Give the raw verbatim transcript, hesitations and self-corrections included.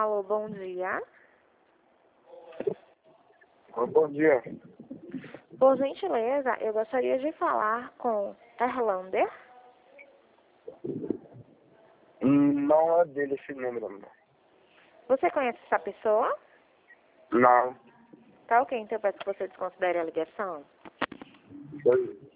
Alô, bom dia. Oh, bom dia. Por gentileza, eu gostaria de falar com Erlander. Hum, Não é dele esse número, não. Você conhece essa pessoa? Não. Tá ok, então eu peço que você desconsidere a ligação. Foi.